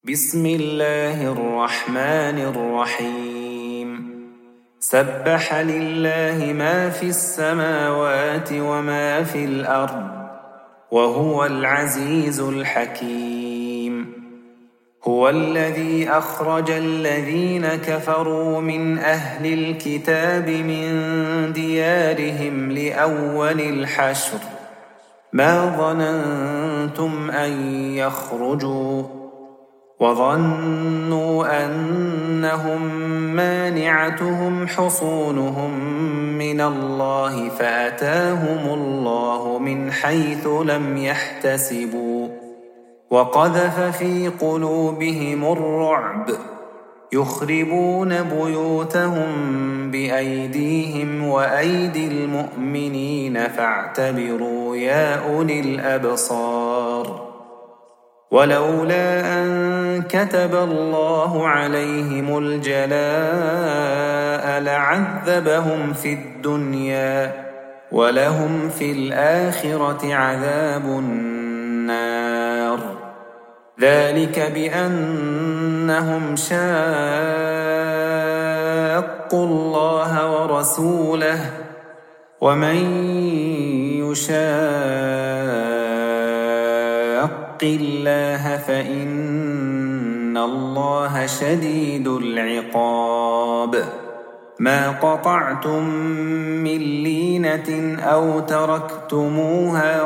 بسم الله الرحمن الرحيم سبح لله ما في السماوات وما في الأرض وهو العزيز الحكيم هو الذي أخرج الذين كفروا من أهل الكتاب من ديارهم لأول الحشر ما ظننتم أن يخرجوا وظنوا أنهم مانعتهم حصونهم من الله فأتاهم الله من حيث لم يحتسبوا وقذف في قلوبهم الرعب يخربون بيوتهم بأيديهم وأيدي المؤمنين فاعتبروا يا أولي الأبصار ولولا أن كتب الله عليهم الجلاء لعذبهم في الدنيا ولهم في الآخرة عذاب النار ذلك بأنهم شاقوا الله ورسوله ومن يشاق الله فإن الله شديد العقاب ما قطعتم من لينة أو تركتموها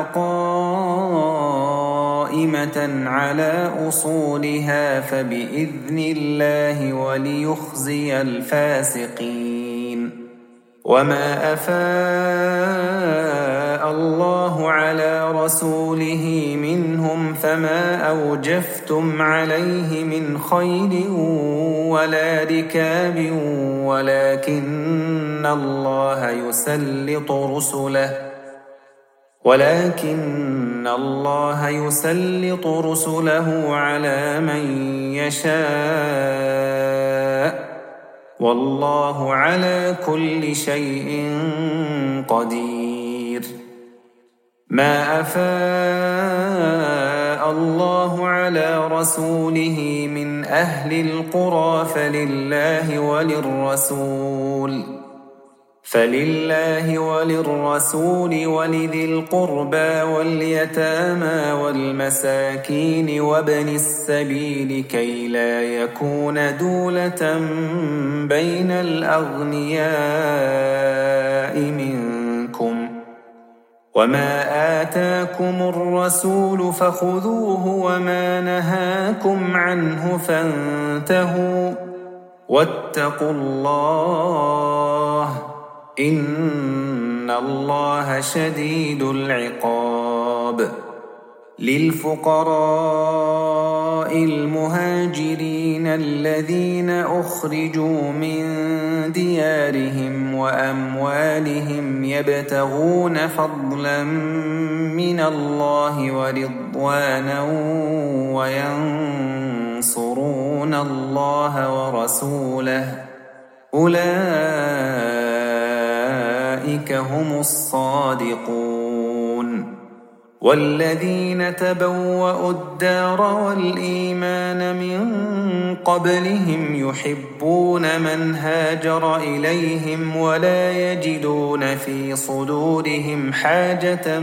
قائمة على أصولها فبإذن الله وليخزي الفاسقين وما أفاء الله على رسوله منهم فما أوجفتم عليه من خيل ولا ركاب ولكن الله يسلط رسله على من يشاء والله على كل شيء قدير ما أفاء الله على رسوله من أهل القرى فلله وللرسول ولذي القربى واليتامى والمساكين وابن السبيل كي لا يكون دولة بين الأغنياء منكم وما آتاكم الرسول فخذوه وما نهاكم عنه فانتهوا واتقوا الله إن الله شديد العقاب للفقراء المهاجرين الذين أخرجوا من ديارهم وأموالهم يبتغون فضلا من الله ورضوانا وينصرون الله ورسوله أولئك هم الصادقون والذين تبوأوا الدار والإيمان من قبلهم يحبون من هاجر إليهم ولا يجدون في صدورهم حاجة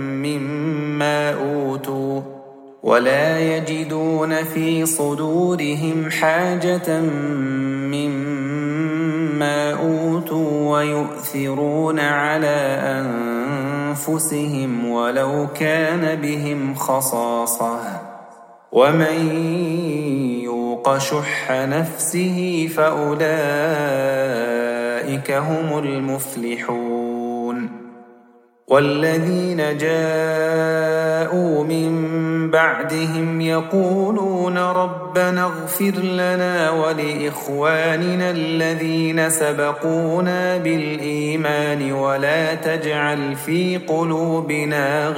مما أوتوا ويؤثرون على أنفسهم ولو كان بهم خصاصة ومن يوق شح نفسه فأولئك هم المفلحون والذين جاءوا من بعدهم يقولون ربنا اغفر لنا ولإخواننا الذين سبقونا بالإيمان ولا تجعل في قلوبنا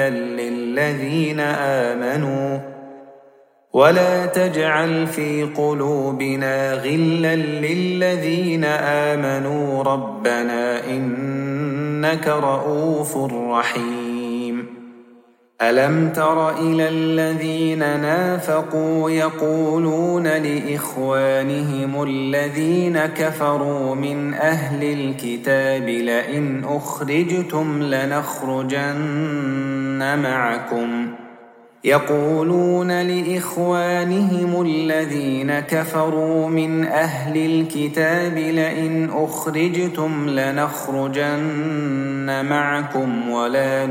غلا للذين آمنوا ربنا إنك رؤوف رحيم ألم تر إلى الذين نافقوا يقولون لإخوانهم الذين كفروا من أهل الكتاب لئن أخرجتم لنخرجن معكم ولا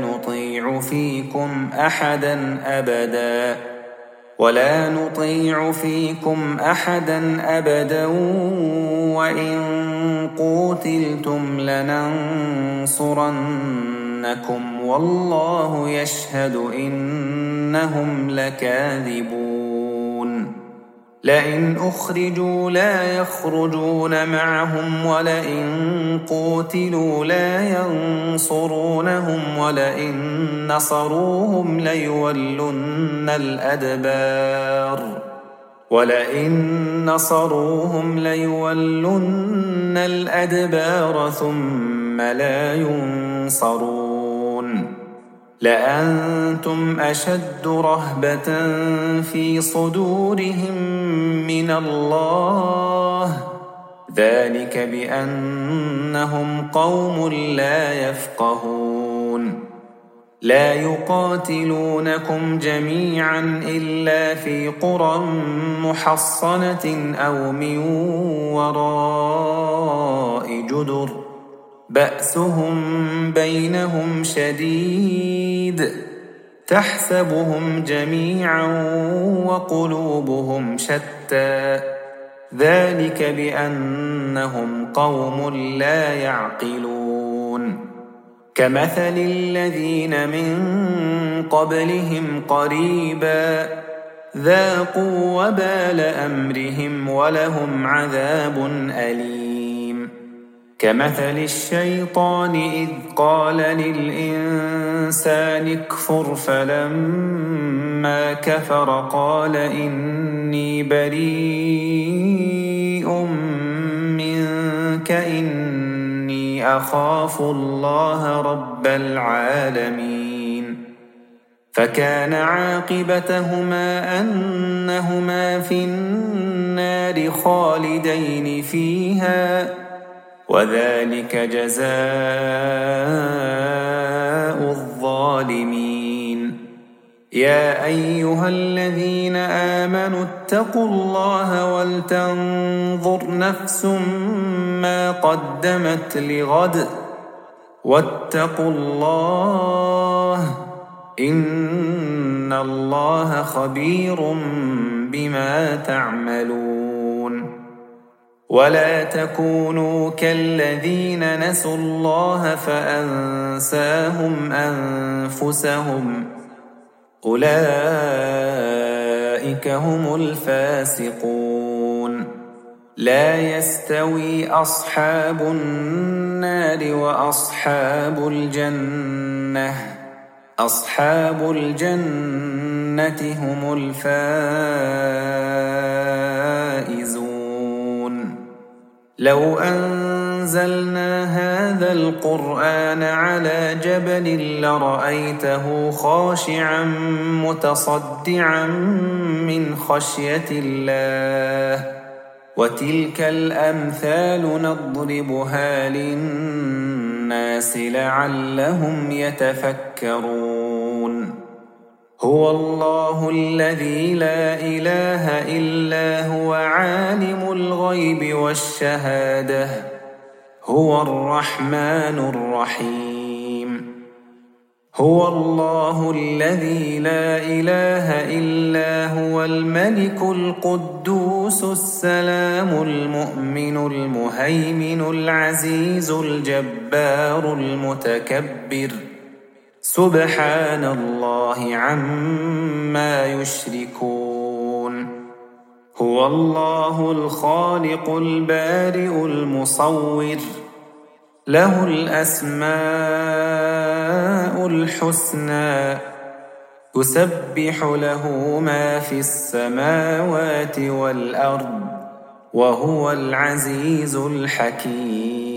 نطيع فيكم أحدا أبدا وإن قوتلتم لننصرنكم والله يشهد إنهم لكاذبون لئن أخرجوا لا يخرجون معهم ولئن قوتلوا لا ينصرونهم ولئن نصروهم ليولن الأدبار ثم لا ينصرون لأنتم أشد رهبة في صدورهم من الله ذلك بأنهم قوم لا يفقهون لا يقاتلونكم جميعا إلا في قرى محصنة أو من وراء جدر بأسهم بينهم شديد تحسبهم جميعا وقلوبهم شتى ذلك بأنهم قوم لا يعقلون كمثل الذين من قبلهم قريبا ذاقوا وبال أمرهم ولهم عذاب أليم كمثل الشيطان إذ قال للإنسان اكفر فلما كفر قال إني بريء منك إني أخاف الله رب العالمين فكان عاقبتهما أنهما في النار خالدين فيها وذلك جزاء الظالمين يا أيها الذين آمنوا اتقوا الله ولتنظر نفس ما قدمت لغد واتقوا الله إن الله خبير بما تعملون ولا تكونوا كالذين نسوا الله فأنساهم أنفسهم أولئك هم الفاسقون لا يستوي أصحاب النار وأصحاب الجنة أصحاب الجنة هم الفائزون لو أنزلنا هذا القرآن على جبل لرأيته خاشعا متصدعا من خشية الله وتلك الأمثال نضربها للناس لعلهم يتفكرون هو الله الذي لا إله إلا هو عالم الغيب والشهادة هو الرحمن الرحيم هو الله الذي لا إله إلا هو الملك القدوس السلام المؤمن المهيمن العزيز الجبار المتكبر سبحان الله عما يشركون هو الله الخالق البارئ المصور له الأسماء الحسنى يسبح له ما في السماوات والأرض وهو العزيز الحكيم